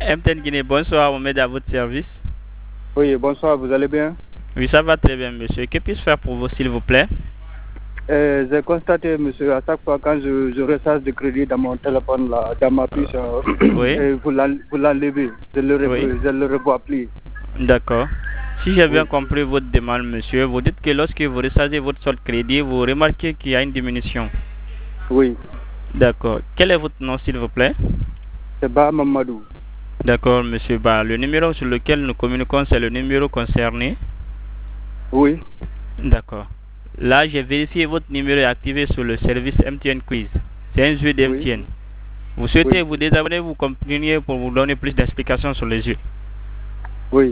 MTN Guinée, bonsoir, on m'aide à votre service. Oui, bonsoir, vous allez bien? Oui, ça va très bien, monsieur. Que puis-je faire pour vous, s'il vous plaît? J'ai constaté, monsieur, à chaque fois quand je recharge de crédit dans mon téléphone, là, dans ma puce, Oui, vous l'enlevez, je oui, le revois plus. d'accord. Si j'ai bien Oui, compris votre demande, monsieur, vous dites que lorsque vous rechargez votre solde crédit, vous remarquez qu'il y a une diminution. oui, D'accord. Quel est votre nom, s'il vous plaît? c'est Ba Mamadou. D'accord, monsieur Ba. Le numéro sur lequel nous communiquons, c'est le numéro concerné. Oui, D'accord. Là, j'ai vérifié votre numéro est activé sur le service MTN Quiz. C'est un jeu oui, d'MTN. Vous souhaitez oui, vous désabonner, vous continuez pour vous donner plus d'explications sur les jeux. oui.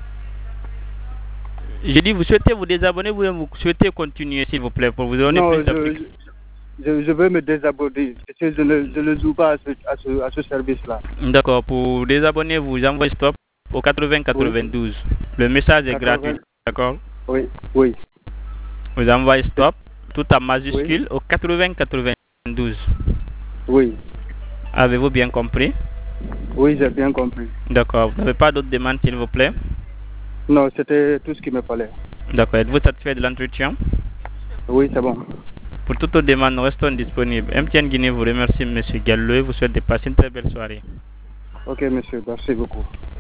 J'ai dit, vous souhaitez vous désabonner, vous souhaitez continuer, s'il vous plaît, pour vous donner Non, plus d'explications. je veux me désabonner, parce que je ne joue pas à ce service-là. D'accord. Pour vous désabonner, vous envoyez stop au Oui, 80-92. Le message est gratuit. 80, D'accord. oui, oui, Vous envoyez stop, tout en oui, majuscule, au 80-92. oui, Avez-vous bien compris? oui, j'ai bien compris. D'accord. Vous n'avez pas d'autres demandes, s'il vous plaît? Non, c'était tout ce qu'il me fallait. D'accord. Êtes-vous satisfait de l'entretien? Oui, c'est bon. Pour toute autre demande, nous restons disponibles. MTN Guinée vous remercie, monsieur Gallo, et vous souhaite de passer une très belle soirée. Ok, monsieur, merci beaucoup.